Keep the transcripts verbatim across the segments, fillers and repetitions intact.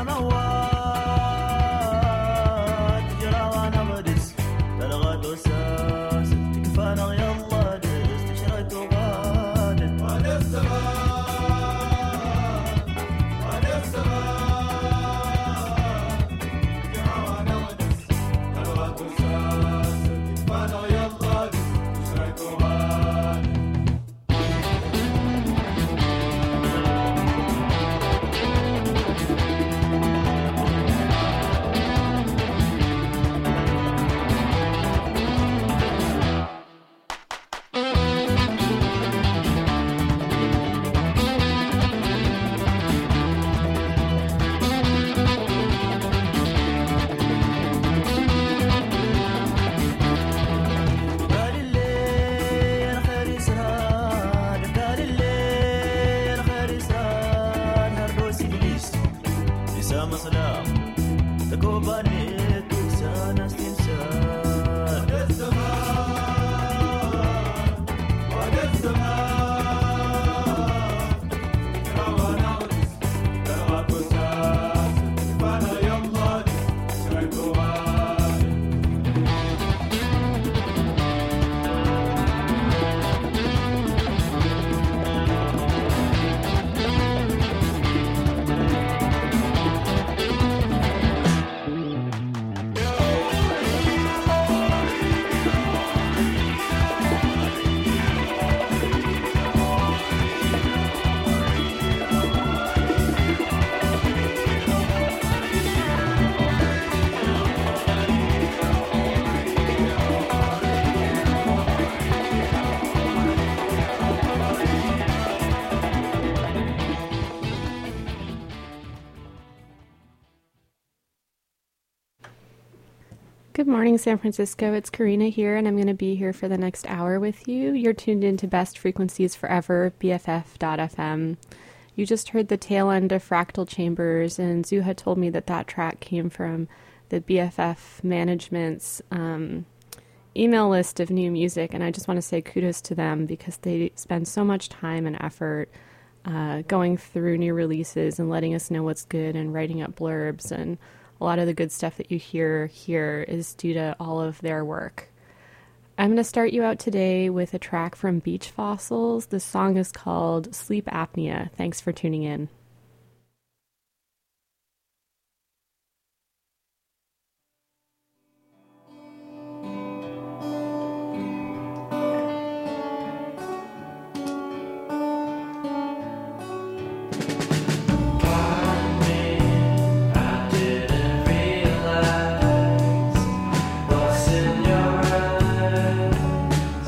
Good morning, San Francisco. It's Karina here, and I'm going to be here for the next hour with you. You're tuned into Best Frequencies Forever, B F F dot F M. You just heard the tail end of Fractal Chambers, and Zuha told me that that track came from the B F F management's um, email list of new music, and I just want to say kudos to them because they spend so much time and effort uh, going through new releases and letting us know what's good and writing up blurbs, and a lot of the good stuff that you hear here is due to all of their work. I'm going to start you out today with a track from Beach Fossils. The song is called Sleep Apnea. Thanks for tuning in.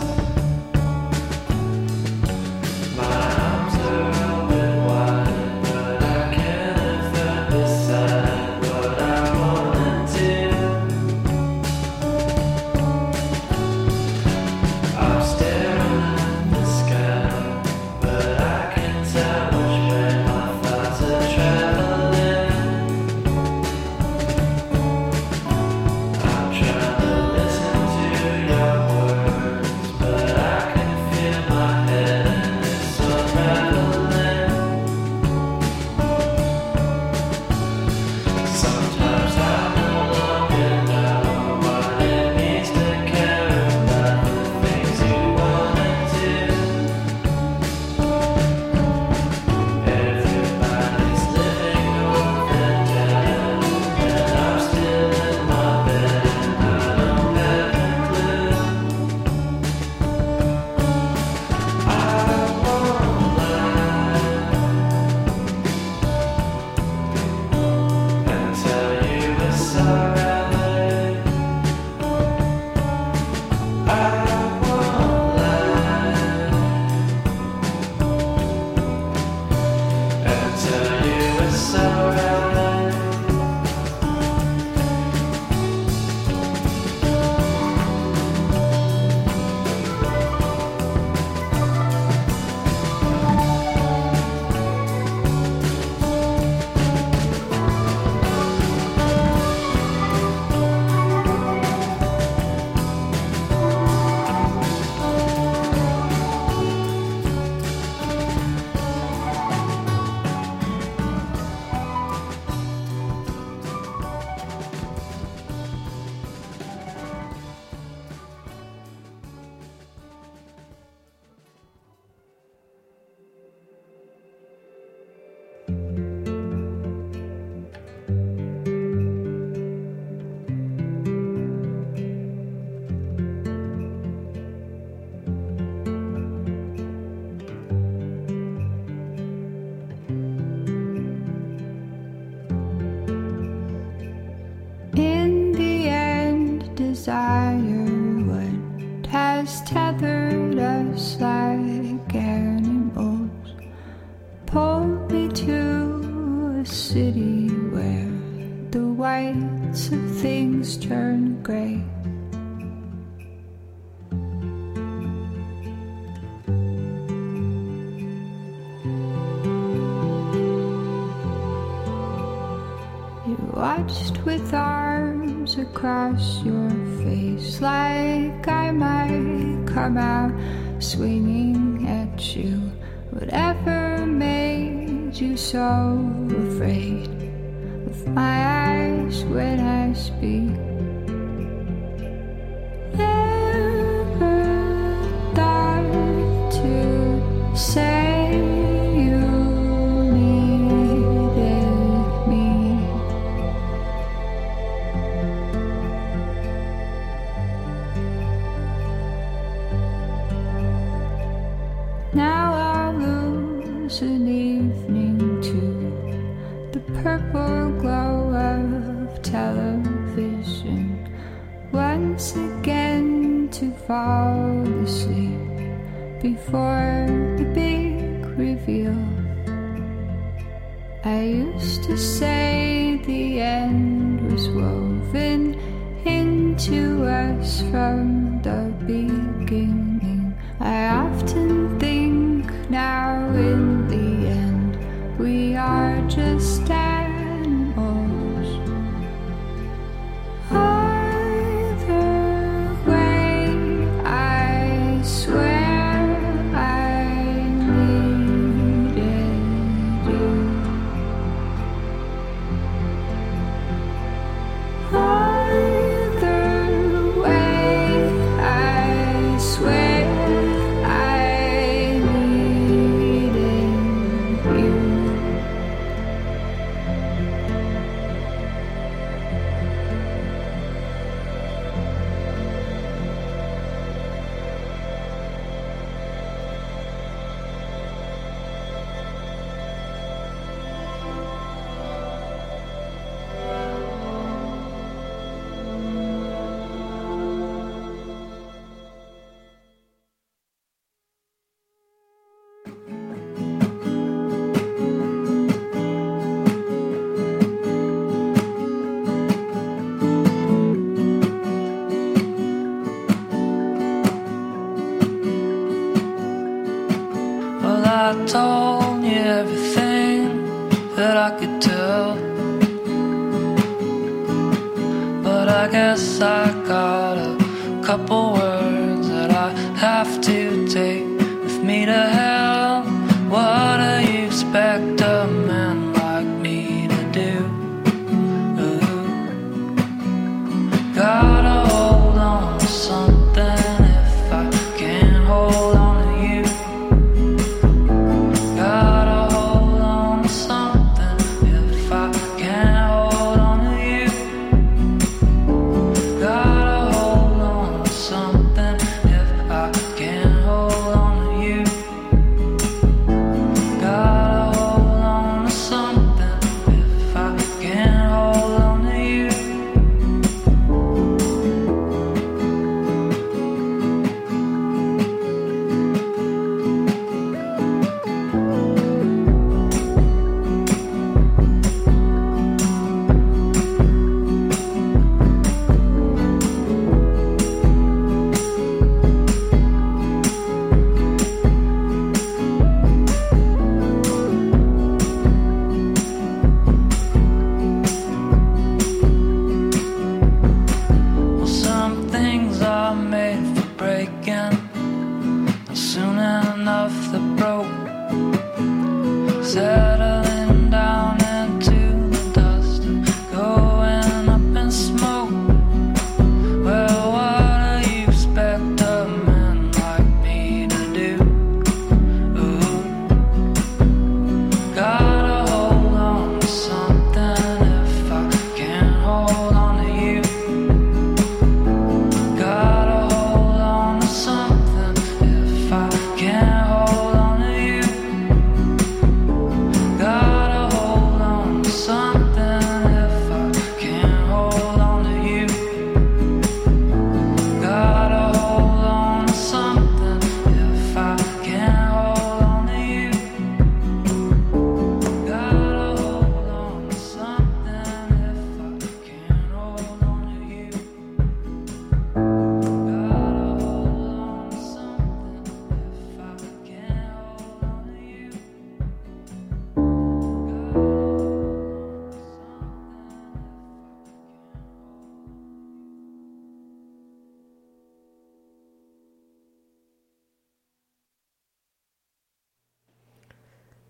My arms are open wide. city where the whites of things turn gray. You watched with arms across your face, like I might come out swinging at you. Whatever made you so afraid of my eyes when I speak? Never thought to say you needed me. Now I'll lose an evening to the purple glow of television, once again to fall asleep before the big reveal. I used to say the end was woven into us from the beginning. I often think now in the end we are just animals. Either way, I swear I needed you. Either way, I swear I needed you. Well, I told you everything that I could tell, but I guess I got a couple words that I have to take with me to hell. What do you expect a man like me to do? Ooh. Gotta hold on to something if I can't hold on to you. Gotta hold on to something if I can't hold on to you. Gotta hold on to something if I can't hold on to you. Gotta hold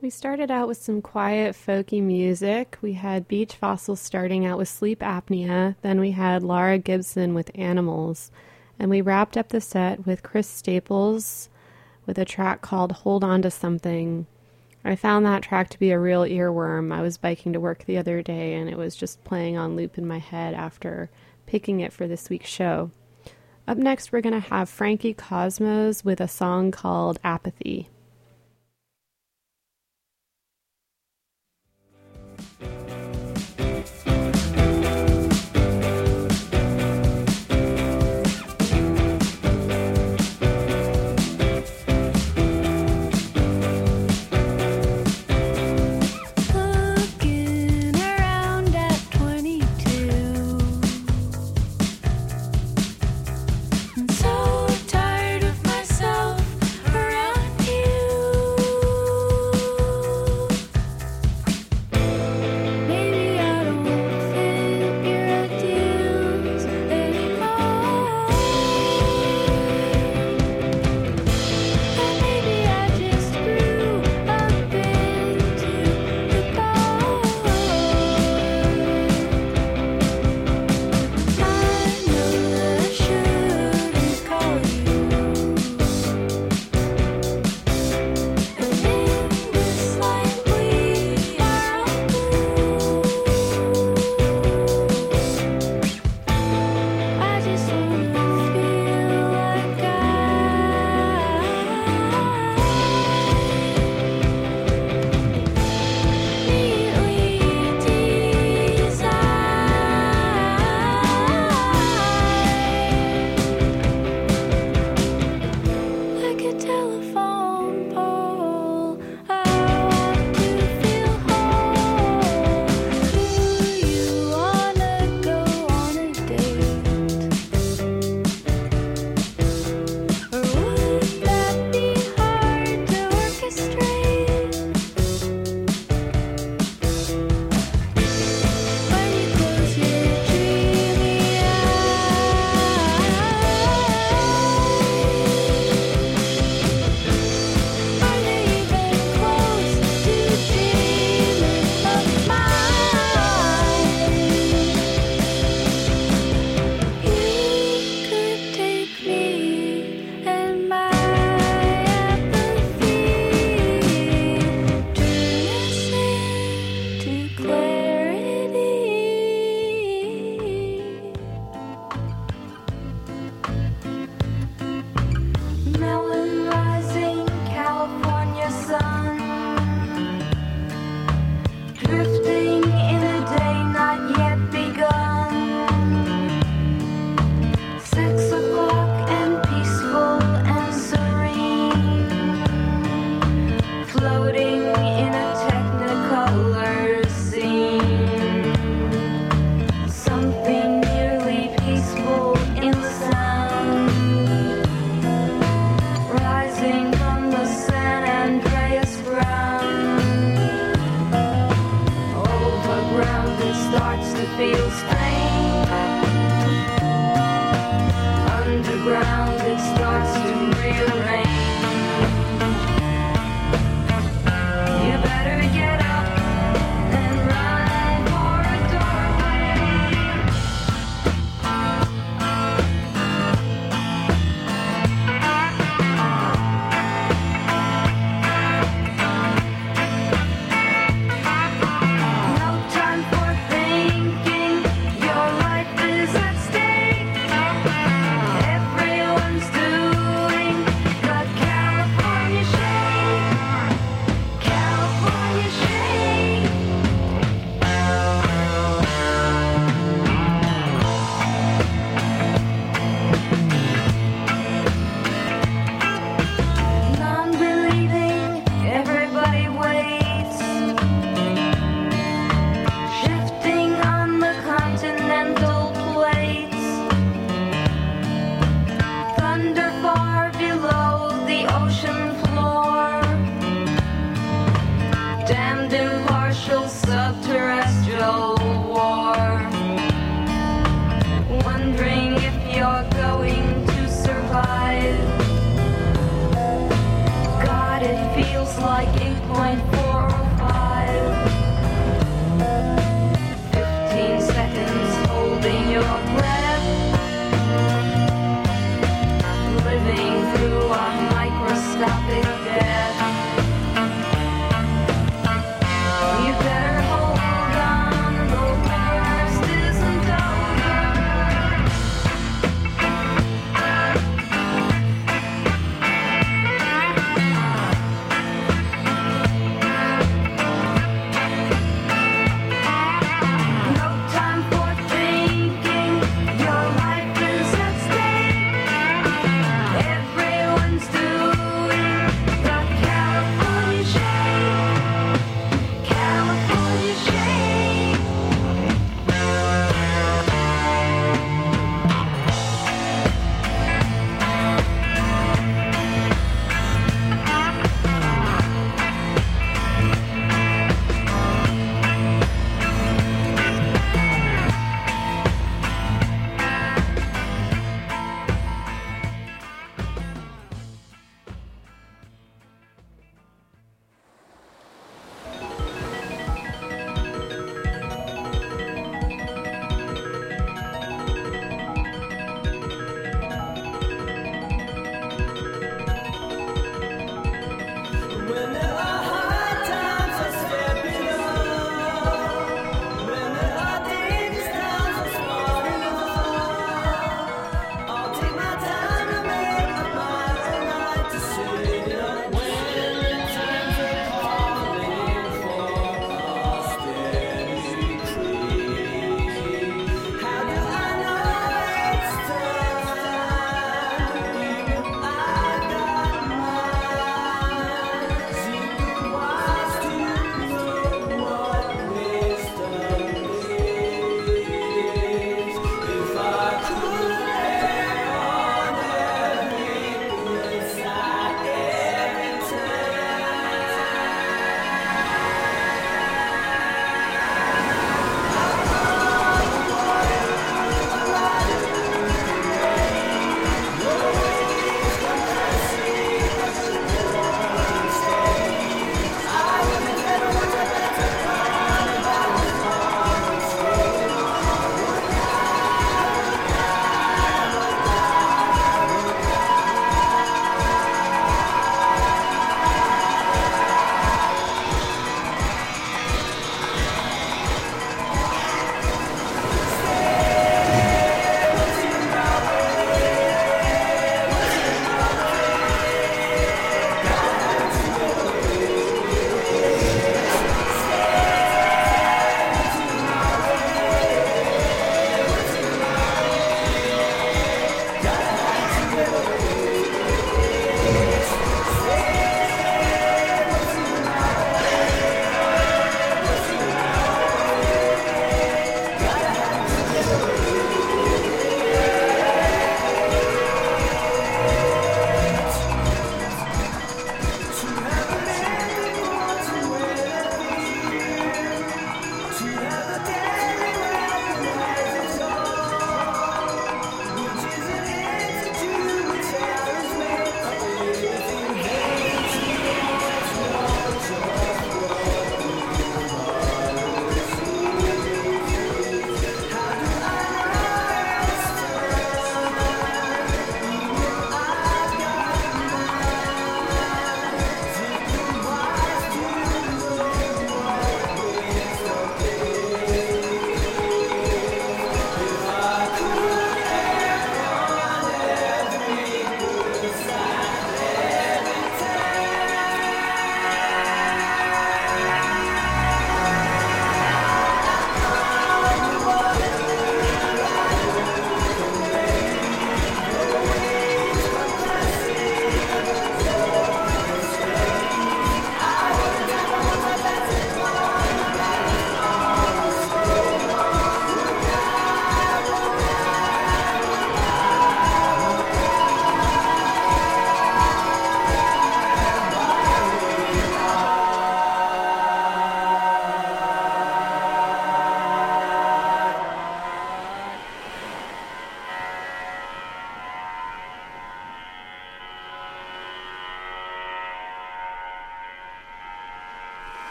We started out with some quiet, folky music. We had Beach Fossils starting out with Sleep Apnea. Then we had Laura Gibson with Animals. And we wrapped up the set with Chris Staples with a track called Hold On to Something. I found that track to be a real earworm. I was biking to work the other day, and it was just playing on loop in my head after picking it for this week's show. Up next, we're going to have Frankie Cosmos with a song called Apathy. So tired of myself around You're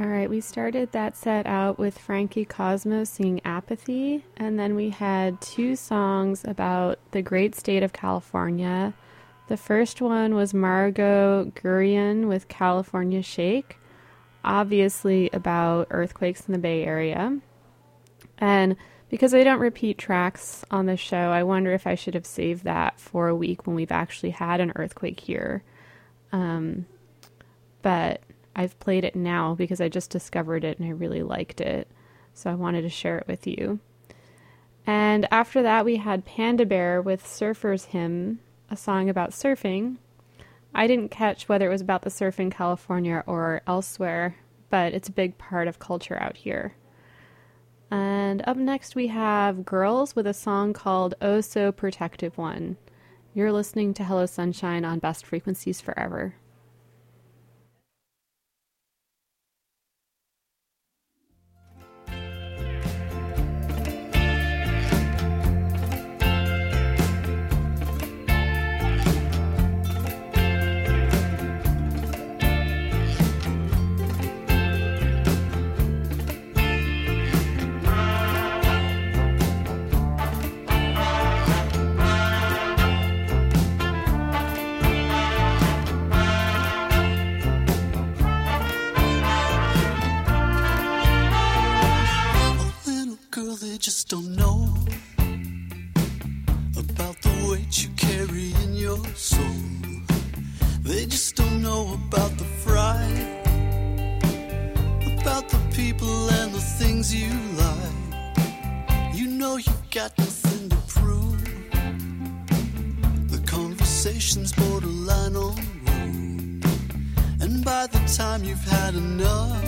All right, we started that set out with Frankie Cosmo singing Apathy, and then we had two songs about the great state of California. The first one was Margot Guryan with California Shake, obviously about earthquakes in the Bay Area. And because I don't repeat tracks on the show, I wonder if I should have saved that for a week when we've actually had an earthquake here. Um, but I've played it now because I just discovered it and I really liked it. So I wanted to share it with you. And after that, we had Panda Bear with Surfer's Hymn, a song about surfing. I didn't catch whether it was about the surf in California or elsewhere, but it's a big part of culture out here. And up next, we have Girls with a song called Oh So Protective One. You're listening to Hello Sunshine on Best Frequencies Forever. Just don't know about the weight you carry in your soul. They just don't know about the fright, about the people and the things you like. You know you've got nothing to prove. The conversation's borderline on rude, and by the time you've had enough,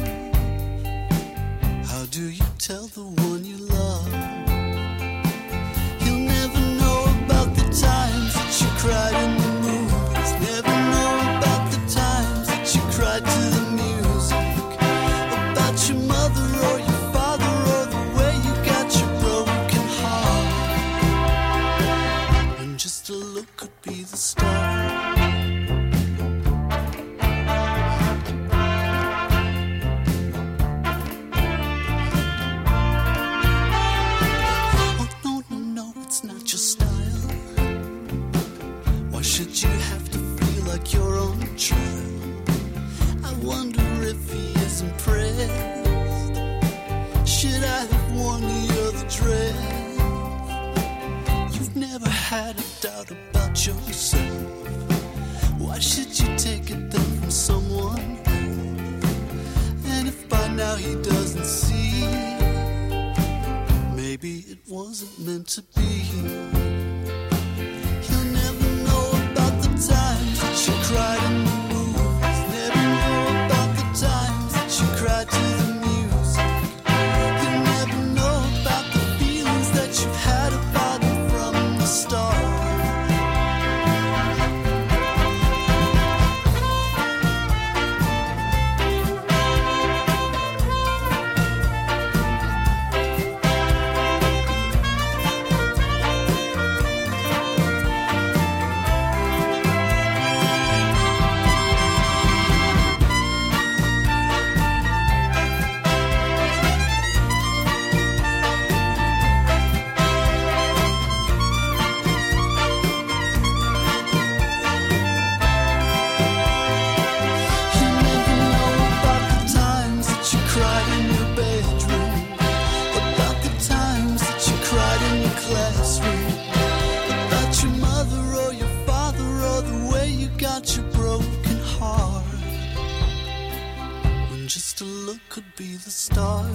how do you tell the one you love? You'll never know about the times that you cried in the movies. Never know about the times that you cried to the music. About your mother or your father or the way you got your broken heart. And just a look could be the start. Should you have to feel like you're on trial? I wonder if he is impressed. Should I have worn the other dress? You've never had a doubt about yourself. Why should you take it then from someone else? And if by now he doesn't see, maybe it wasn't meant to be. Times that you cried in the movies. Never know about the times that you cried to the music. You never know about the feelings that you've had about it from the start. Could be the start.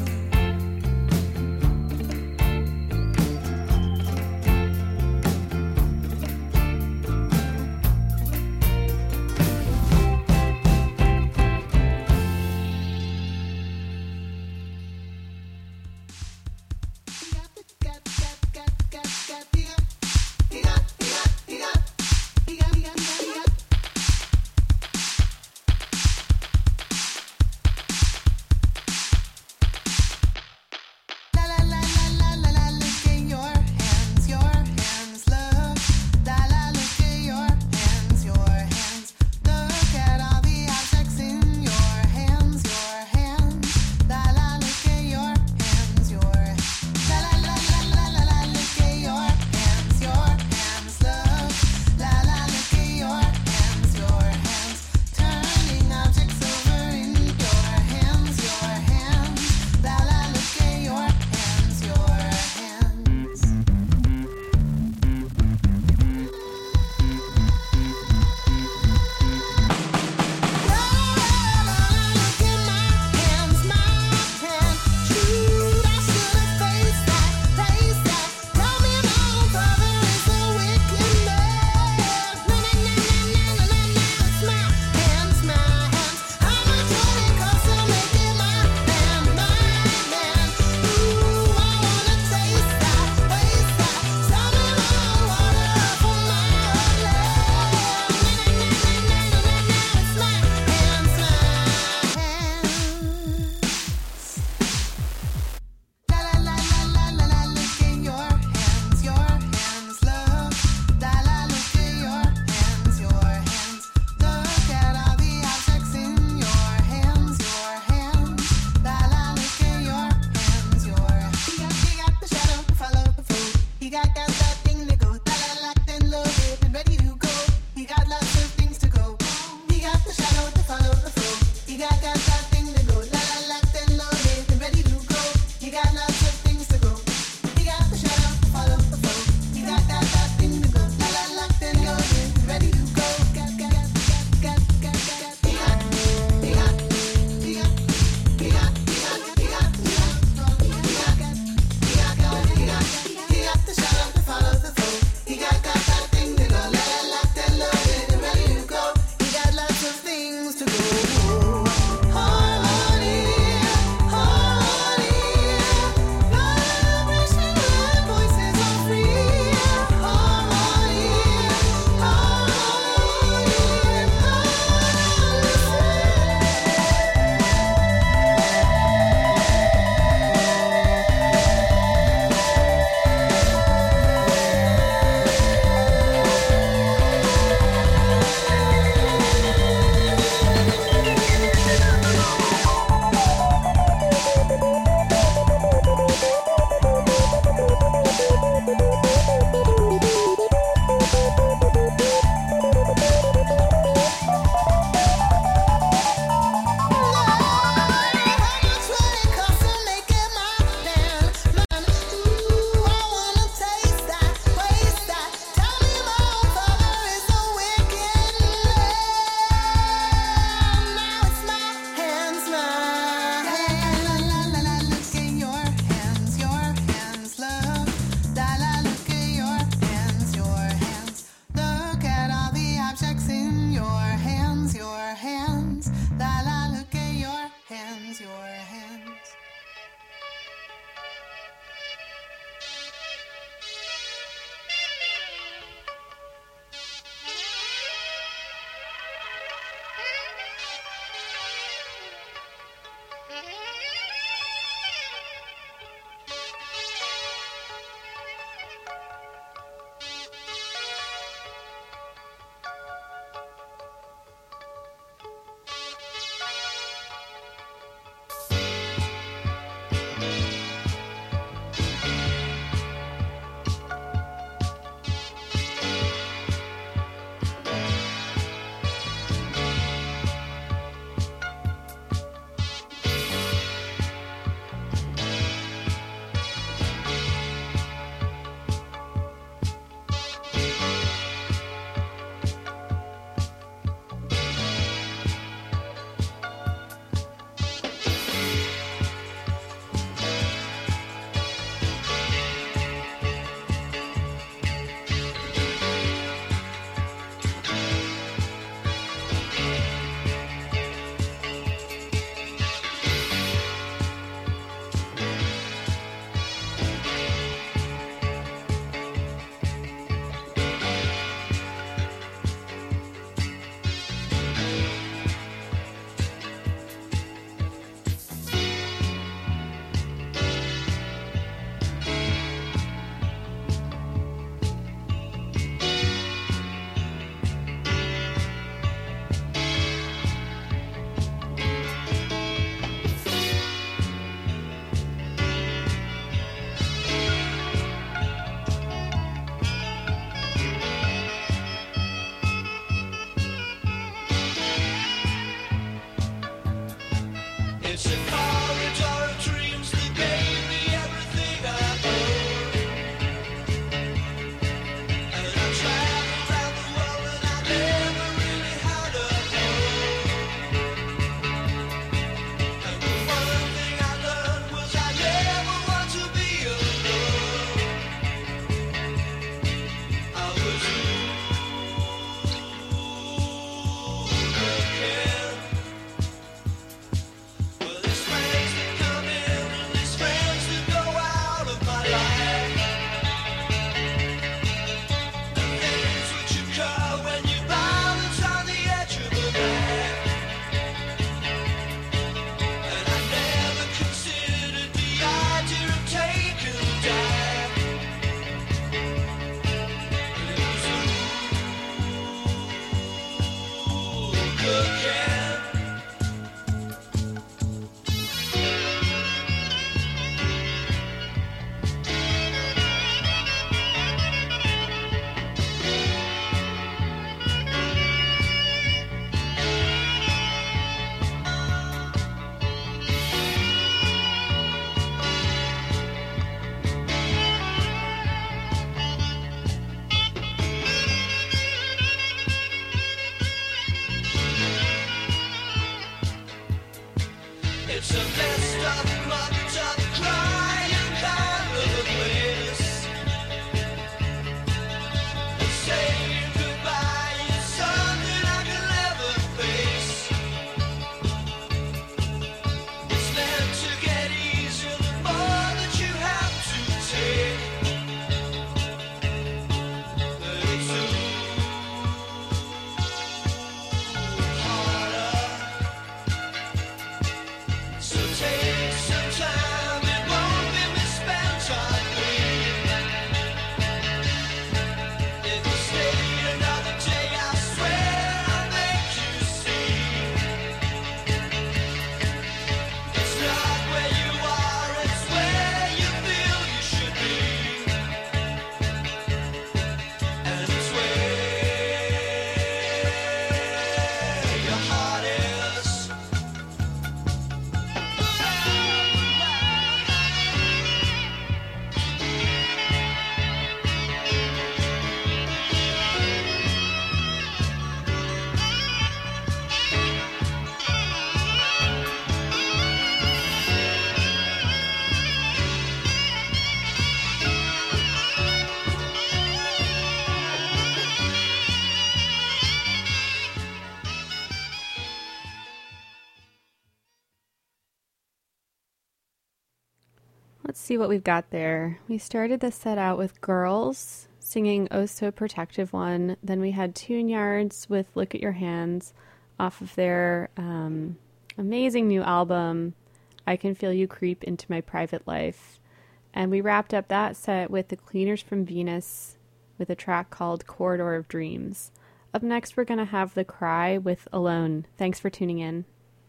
see what we've got there. We started the set out with Girls singing Oh So Protective One. Then we had Tune Yards with Look at Your Hands off of their um, amazing new album, I Can Feel You Creep Into My Private Life. And we wrapped up that set with the Cleaners from Venus with a track called Corridor of Dreams. Up next, we're going to have The Cry with Alone. Thanks for tuning in.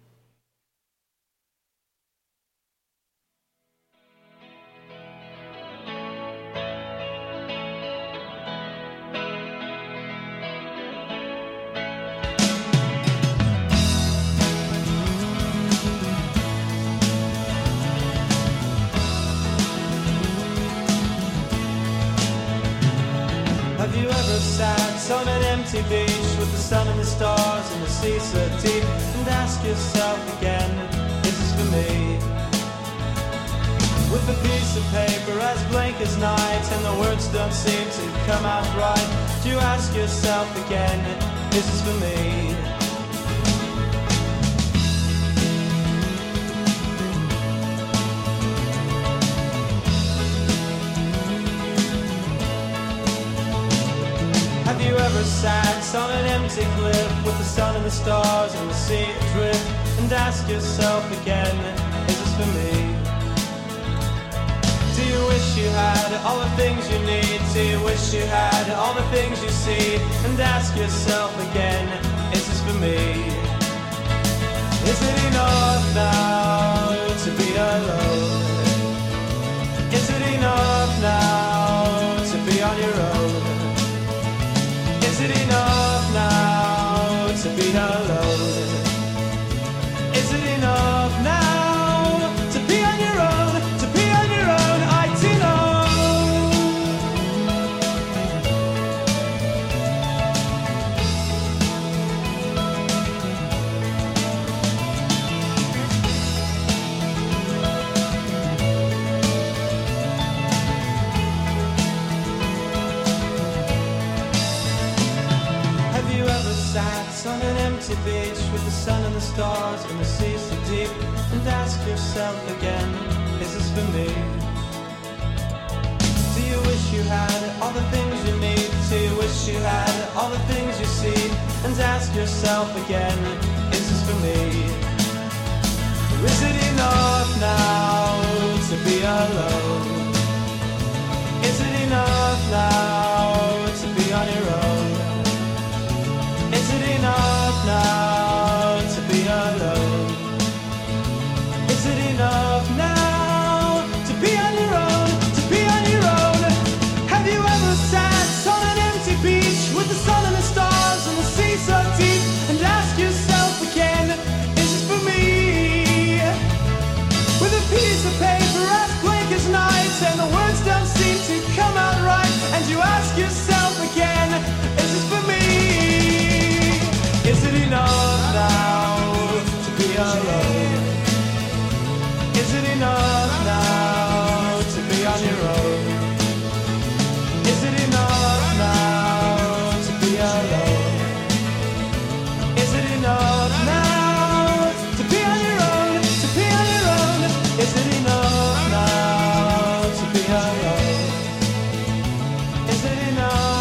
Have you ever sat on an empty beach with the sun and the stars and the sea so deep and ask yourself again, is this for me? With a piece of paper as blank as night and the words don't seem to come out right, do you ask yourself again, is this for me? Have you ever sat on an empty cliff with the sun and the stars and the sea adrift and ask yourself again, is this for me? Do you wish you had all the things you need? Do you wish you had all the things you see? And ask yourself again, is this for me? Is it enough now to be alone? Is it enough now to be on your own? Is it enough now to be alone? Is it enough now to be on your own? To be on your own, I do know. Have you ever sat on an empty beach with the sun and the stars and the sea so deep and ask yourself again, is this for me? Do you wish you had all the things you need? Do you wish you had all the things you see? And ask yourself again, is this for me? Or is it enough now to be alone? Is it enough now to be on your own? Is it enough now to be alone? Is it enough now to be on your own? To be on your own? Have you ever sat on an empty beach with the sun and the stars and the sea so deep and ask yourself again, is this for me? With a piece of paper as blank as night and the words don't seem to come out right, and you ask yourself again, is this for me? Is it enough now to be alone? Is it enough now to be on your own? Is it enough now to be alone? Is it enough now to be on your own? To be on your own? Is it enough now to be alone? Is it enough?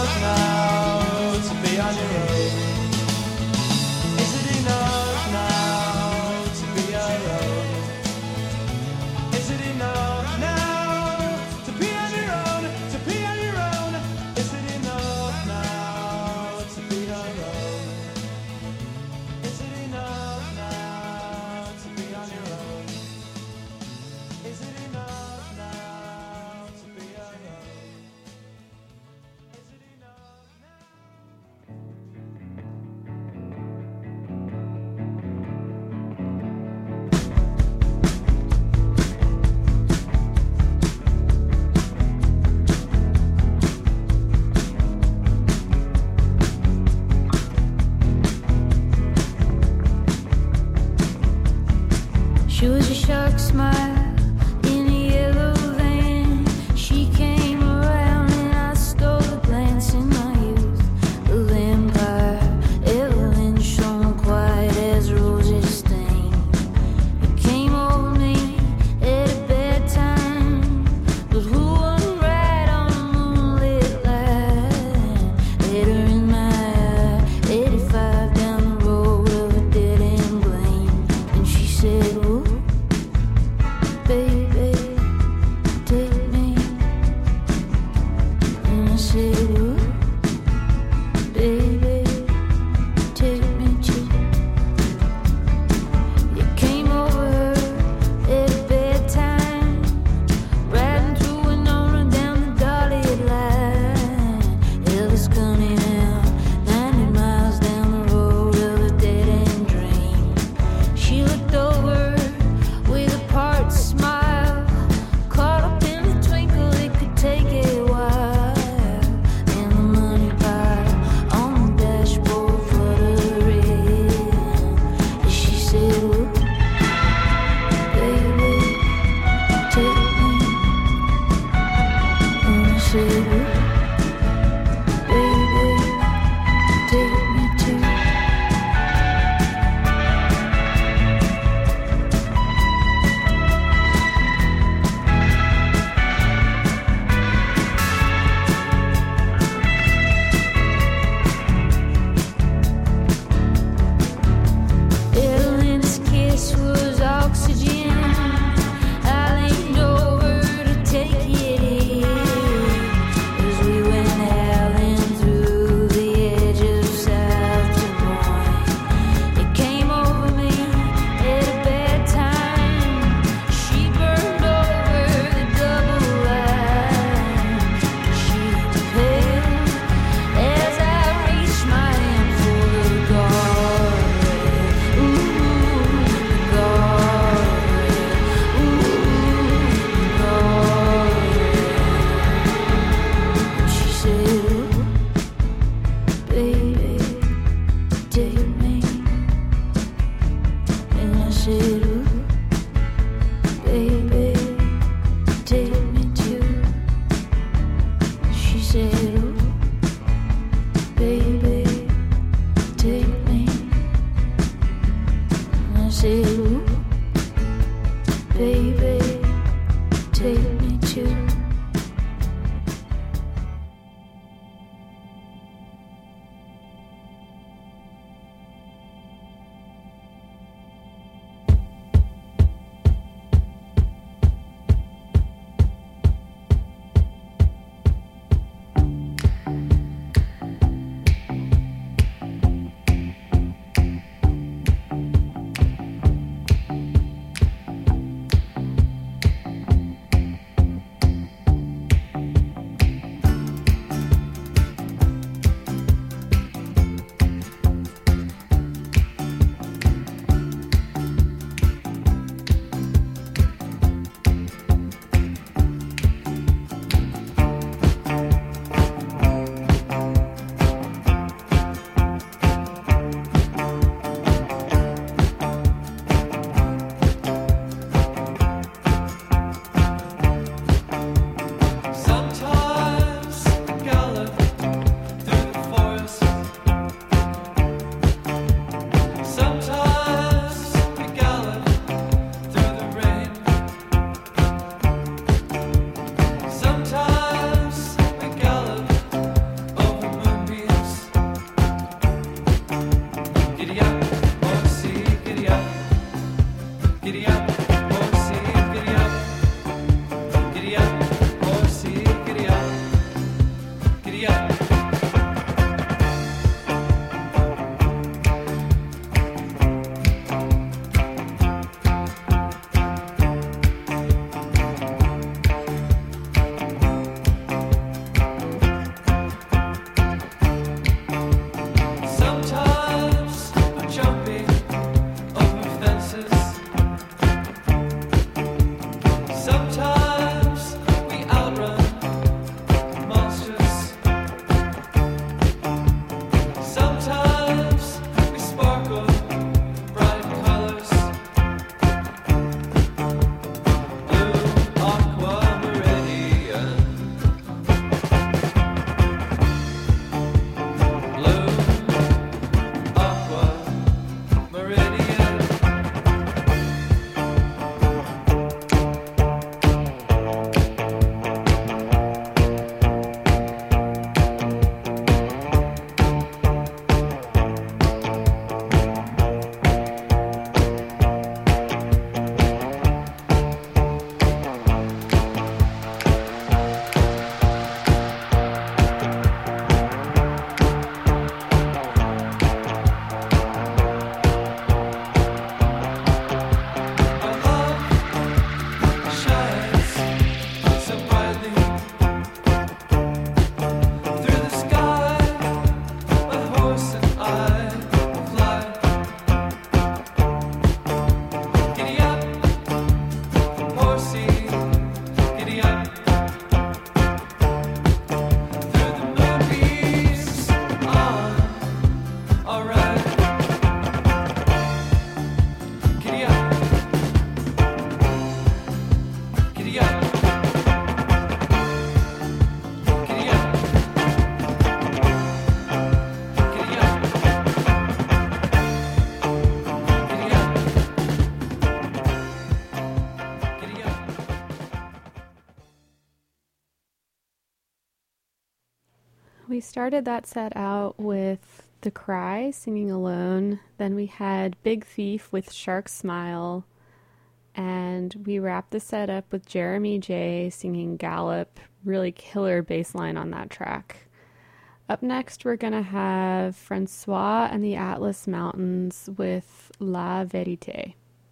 We started that set out with The Cry singing Alone. Then we had Big Thief with Shark Smile. And we wrapped the set up with Jeremy J singing Gallop. Really killer bass line on that track. Up next, we're going to have Francois and the Atlas Mountains with La Vérité.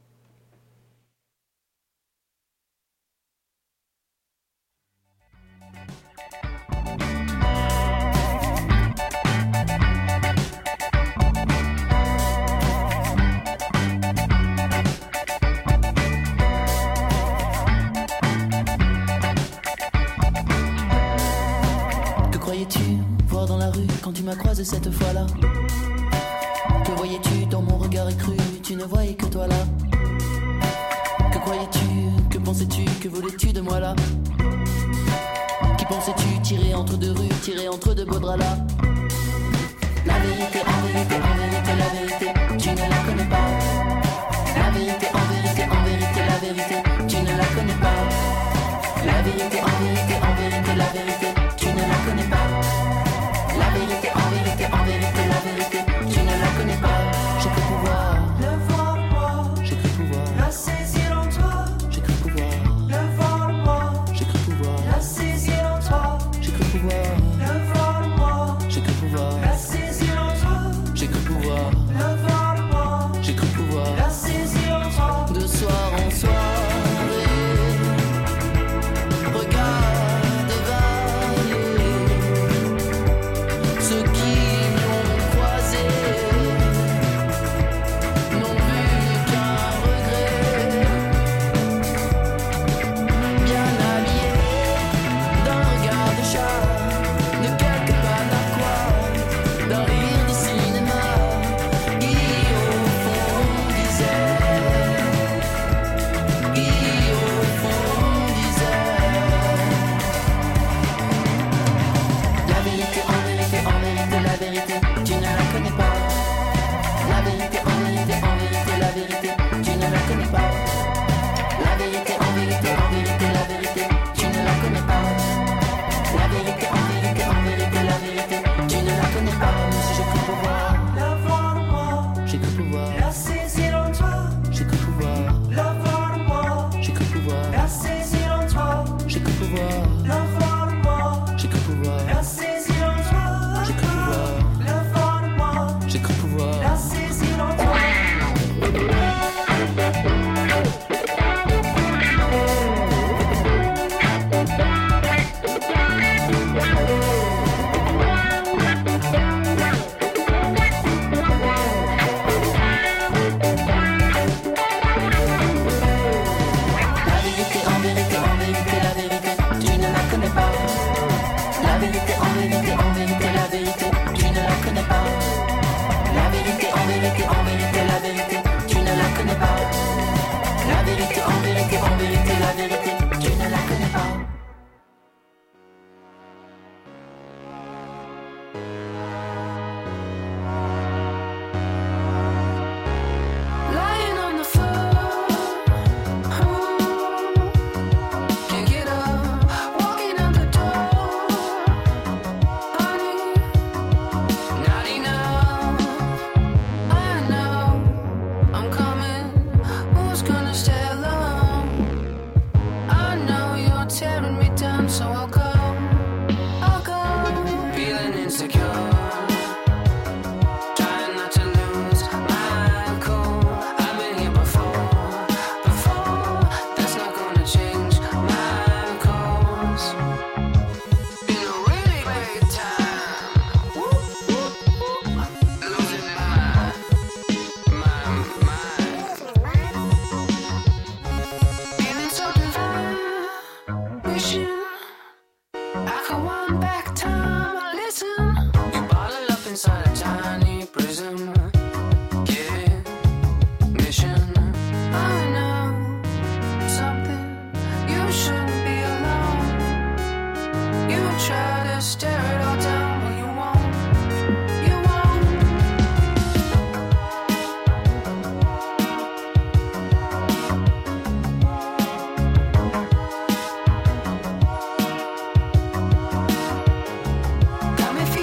Croyais-tu voir dans la rue quand tu m'as croisé cette fois-là? Que voyais-tu dans mon regard écru? Tu ne voyais que toi là. Que croyais-tu? Que pensais-tu? Que voulais-tu de moi là? Qui pensais-tu tirer entre deux rues, tirer entre deux beaux draps là? La vérité, en vérité, en vérité, la vérité, tu ne la connais pas. La vérité, en vérité, en vérité, la vérité, tu ne la connais pas. La vérité, en vérité, en vérité, la vérité, tu ne la connais pas. La vérité, en vérité, en vérité, la vérité, tu ne la connais pas. J'ai cru pouvoir le voir en moi, j'ai cru pouvoir la saisir en toi. j'ai cru pouvoir Le voir en moi, j'ai cru pouvoir la saisir en toi. j'ai cru pouvoir Le voir en moi, j'ai cru pouvoir la saisir en toi. j'ai cru pouvoir Le voir en moi, j'ai cru pouvoir la saisir en toi. de soir en soirée. Regarde dévaler ceux qui l'ont croisé n'ont vu qu'un regret. Bien habillé d'un regard de chat, de quelques pas narquois, d'un rire de cinéma qui au fond disait, qui au fond disait. La vérité, en vérité, en vérité, la vérité, tu ne la connais pas. La vérité, en vérité, en vérité, la vérité, tu ne la connais pas. La vérité, en vérité, en vérité, la vérité, tu ne la connais pas. La vérité, en vérité, en vérité, la vérité, tu ne la connais pas. Moi aussi j'ai cru pouvoir, Le voir en moi, j'ai cru pouvoir, la saisir en toi. j'ai cru pouvoir, Le voir en moi, j'ai cru pouvoir, la saisir en toi. j'ai cru pouvoir, Le voir en moi, j'ai cru pouvoir, la saisir en toi. j'ai cru pouvoir, Le voir en moi, j'ai cru pouvoir. la saisir en toi. La vérité, en vérité, en vérité, la vérité, tu ne la connais pas. La vérité, en vérité, en vérité, la vérité, tu ne la connais pas. La vérité, en vérité, en vérité, la vérité, tu ne la connais pas. La vérité, en vérité, en vérité, la vérité, tu ne la connais pas. Lying on the floor, can't get up, walking out the door, honey, not enough. I know I'm coming, who's gonna stay alone? I know you're tearing me down, so I'll go, I'll go. Feeling insecure, trying not to lose my cool. I've been here before, before. That's not gonna change my course. Been a really great time. Losing my, my mind. Feeling so divine, wishing I could wind back time and listen. You bottle up inside a tiny prison. Get it? Mission. I know something. You shouldn't be alone. You try to stare it all down, but you won't. You won't. Got me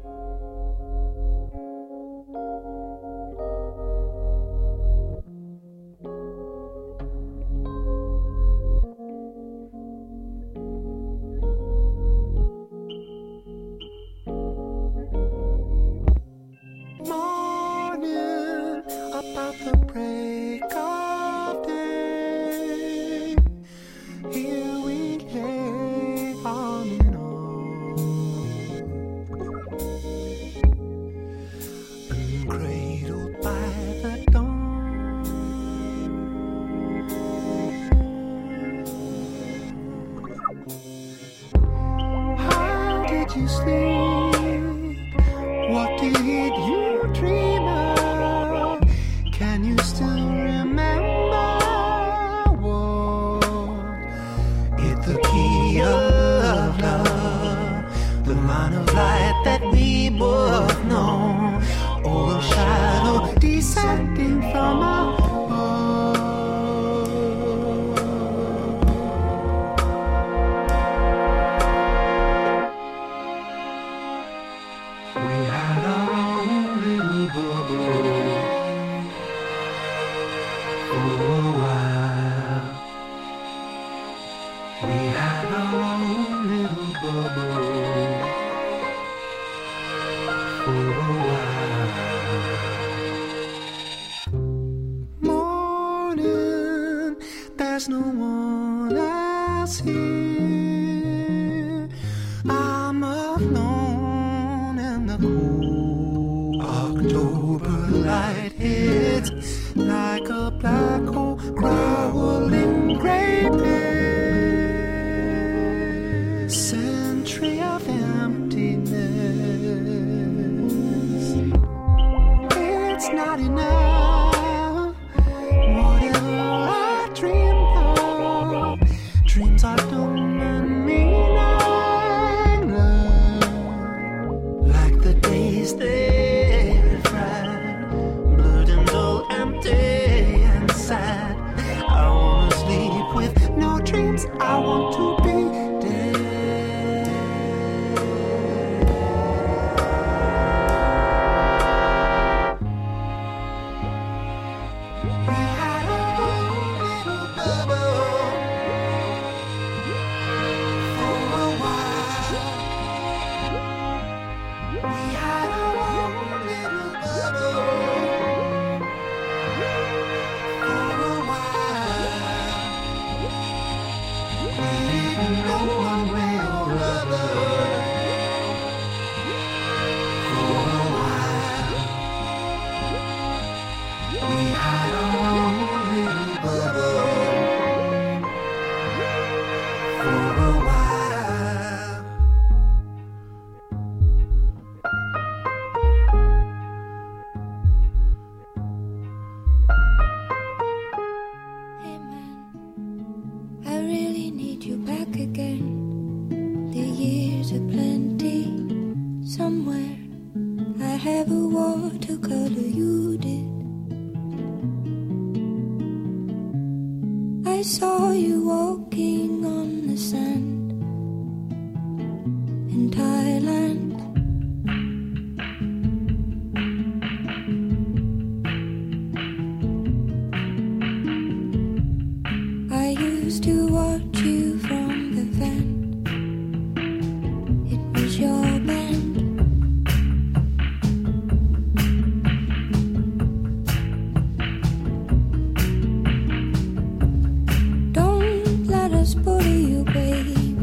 Don't let us bully you, baby.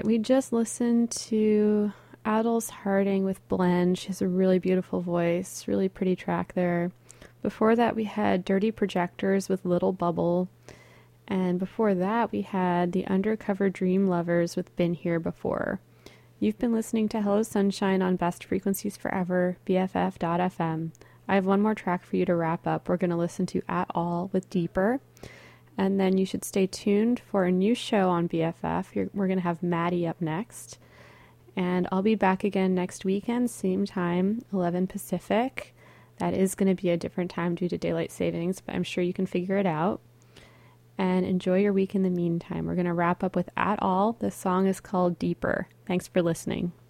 we just listened to Adol's Harding with Blend. She has a really beautiful voice, really pretty track there. Before that, we had Dirty Projectors with Little Bubble. And before that, we had the Undercover Dream Lovers with Been Here Before. You've been listening to Hello Sunshine on Best Frequencies Forever, B F F dot F M. I have one more track for you to wrap up. We're going to listen to At All with Deeper. And then you should stay tuned for a new show on B F F. You're, we're going to have Maddie up next. And I'll be back again next weekend, same time, eleven Pacific. That is going to be a different time due to daylight savings, but I'm sure you can figure it out. And enjoy your week in the meantime. We're going to wrap up with At All. The song is called Deeper. Thanks for listening.